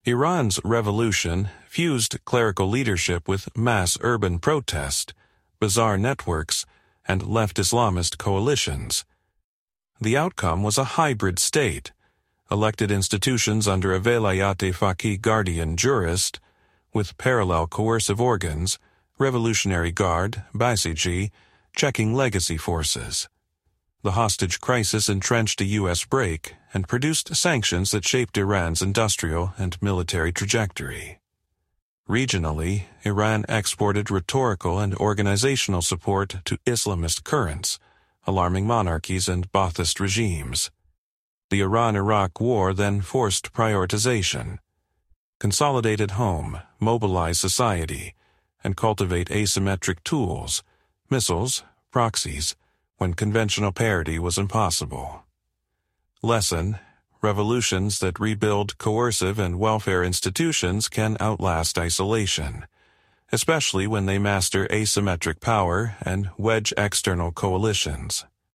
Iran's revolution fused clerical leadership with mass urban protest, bizarre networks, and left Islamist coalitions. The outcome was a hybrid state, elected institutions under a velayat-e-faqih guardian jurist, with parallel coercive organs, Revolutionary Guard, Basiji, checking legacy forces. The hostage crisis entrenched a U.S. break and produced sanctions that shaped Iran's industrial and military trajectory. Regionally, Iran exported rhetorical and organizational support to Islamist currents, alarming monarchies and Ba'athist regimes. The Iran-Iraq War then forced prioritization. Consolidate at home, mobilize society, and cultivate asymmetric tools, missiles, proxies, when conventional parity was impossible. Lesson: revolutions that rebuild coercive and welfare institutions can outlast isolation, especially when they master asymmetric power and wedge external coalitions.